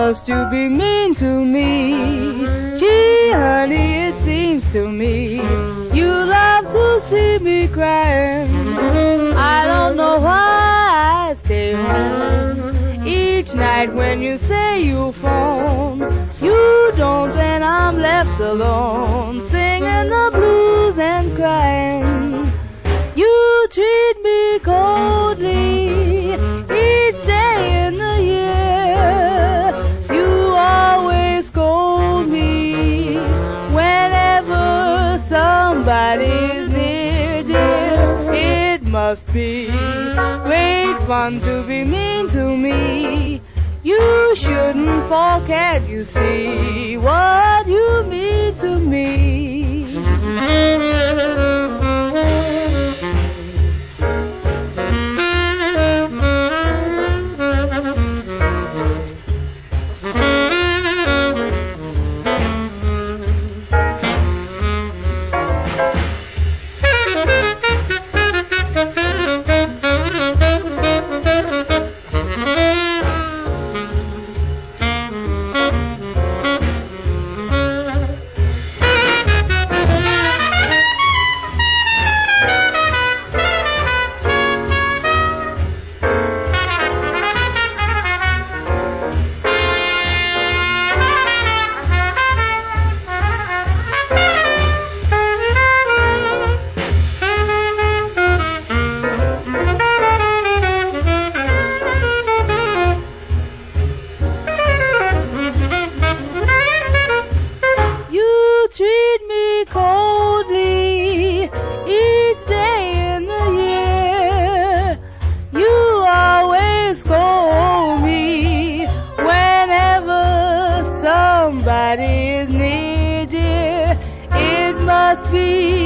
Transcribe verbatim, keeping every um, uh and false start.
'cause you be mean to me. Gee, honey, it seems to me you love to see me crying. I don't know why I stay home each night when you say you phone. You don't, and I'm left alone, singing the blues and crying. You treat me coldly each day in the year. You always scold me whenever somebody's near, dear. It must be great fun to be mean to me. You shouldn't forget, you see, what you mean to me. Treat me coldly each day in the year. You always scold me whenever somebody is near, dear. It must be